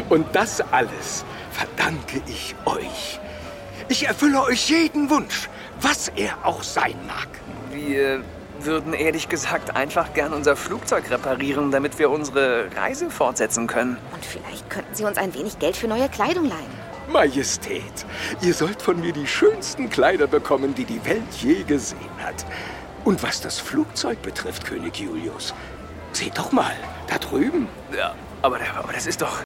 Und das alles verdanke ich euch. Ich erfülle euch jeden Wunsch, was er auch sein mag. Wir würden ehrlich gesagt einfach gern unser Flugzeug reparieren, damit wir unsere Reise fortsetzen können. Und vielleicht könnten Sie uns ein wenig Geld für neue Kleidung leihen. Majestät, ihr sollt von mir die schönsten Kleider bekommen, die die Welt je gesehen hat. Und was das Flugzeug betrifft, König Julius, seht doch mal, da drüben. Ja, aber das ist doch...